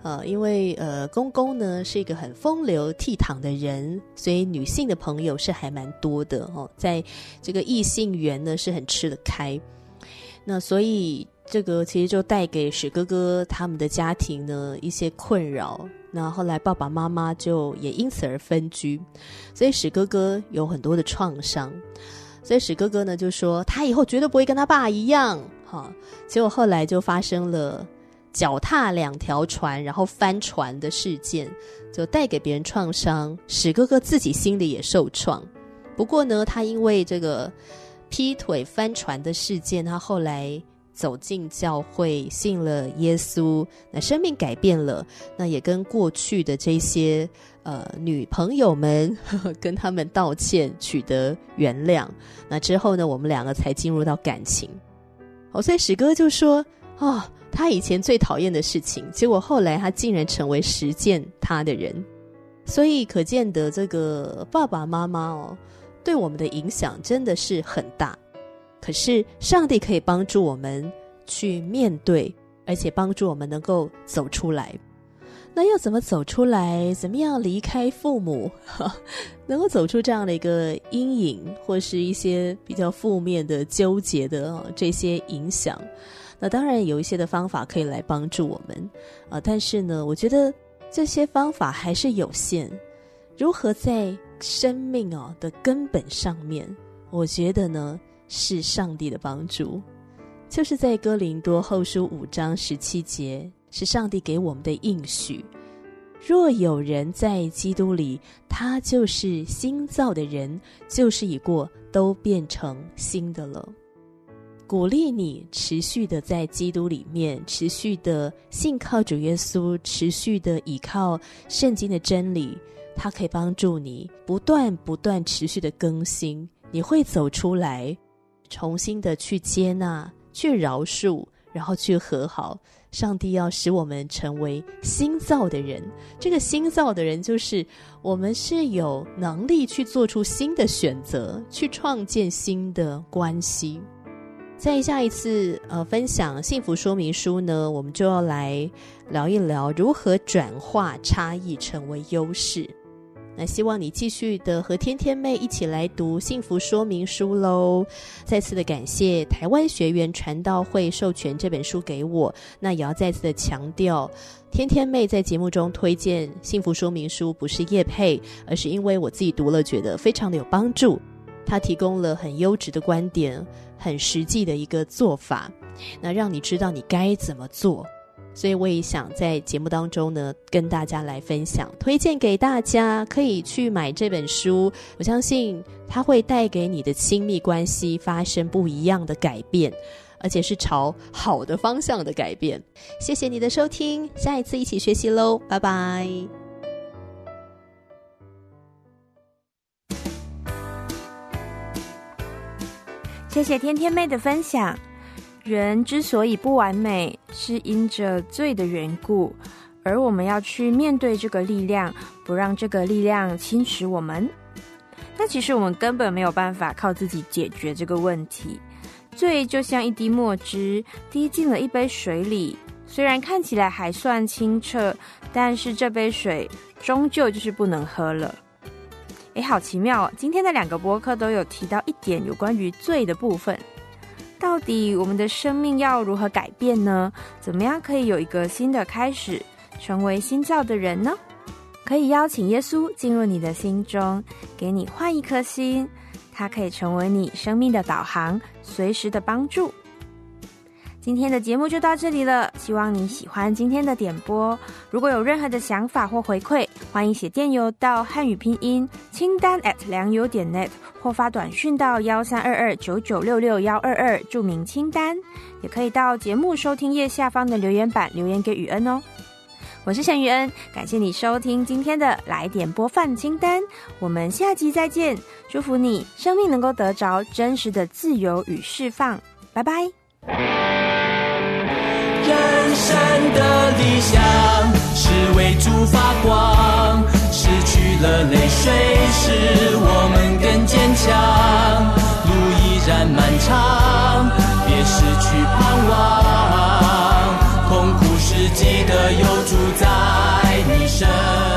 因为公公呢是一个很风流倜傥的人，所以女性的朋友是还蛮多的在这个异性缘呢是很吃得开。那所以这个其实就带给史哥哥他们的家庭呢一些困扰，那后来爸爸妈妈就也因此而分居，所以史哥哥有很多的创伤，所以史哥哥呢就说他以后绝对不会跟他爸一样结果后来就发生了脚踏2条船然后翻船的事件，就带给别人创伤，史哥哥自己心里也受创。不过呢他因为这个劈腿翻船的事件，他后来走进教会，信了耶稣，那生命改变了，那也跟过去的这些女朋友们跟他们道歉，取得原谅。那之后呢我们2个才进入到感情。所以史哥就说他以前最讨厌的事情，结果后来他竟然成为实践他的人。所以可见的这个爸爸妈妈对我们的影响真的是很大。可是上帝可以帮助我们去面对，而且帮助我们能够走出来。那要怎么走出来，怎么样离开父母能够走出这样的一个阴影，或是一些比较负面的纠结的这些影响，那当然有一些的方法可以来帮助我们但是呢我觉得这些方法还是有限。如何在生命的根本上面，我觉得呢是上帝的帮助，就是在哥林多后书5章17节，是上帝给我们的应许，若有人在基督里，他就是新造的人，旧事已过，都变成新的了。鼓励你持续的在基督里面，持续的信靠主耶稣，持续的倚靠圣经的真理，它可以帮助你不断持续的更新，你会走出来，重新的去接纳，去饶恕，然后去和好。上帝要使我们成为新造的人，这个新造的人就是我们是有能力去做出新的选择，去创建新的关系。在下一次分享幸福说明书呢，我们就要来聊一聊如何转化差异成为优势。那希望你继续的和天天妹一起来读幸福说明书咯。再次的感谢台湾学园传道会授权这本书给我，那也要再次的强调，天天妹在节目中推荐幸福说明书不是业配，而是因为我自己读了觉得非常的有帮助，它提供了很优质的观点，很实际的一个做法，那让你知道你该怎么做。所以我也想在节目当中呢跟大家来分享，推荐给大家可以去买这本书，我相信它会带给你的亲密关系发生不一样的改变，而且是朝好的方向的改变。谢谢你的收听，下一次一起学习咯，拜拜。
谢谢天天妹的分享。人之所以不完美，是因着罪的缘故，而我们要去面对这个力量，不让这个力量侵蚀我们。那其实我们根本没有办法靠自己解决这个问题。罪就像一滴墨汁滴进了一杯水里，虽然看起来还算清澈，但是这杯水终究就是不能喝了。好奇妙哦，今天的2个播客都有提到一点有关于罪的部分。到底我们的生命要如何改变呢？怎么样可以有一个新的开始，成为新造的人呢？可以邀请耶稣进入你的心中，给你换一颗心，他可以成为你生命的导航，随时的帮助。今天的节目就到这里了，希望你喜欢今天的点播。如果有任何的想法或回馈，欢迎写电邮到汉语拼音清单@良友.net，或发短讯到1322996622，注明清单。也可以到节目收听页下方的留言板留言给雨恩哦。我是陈雨恩，感谢你收听今天的来点播饭清单，我们下集再见。祝福你生命能够得着真实的自由与释放，拜拜。
人生的理想是为主发光，失去了泪水使我们更坚强，路依然漫长，别失去盼望，痛苦是记得有主宰。 你生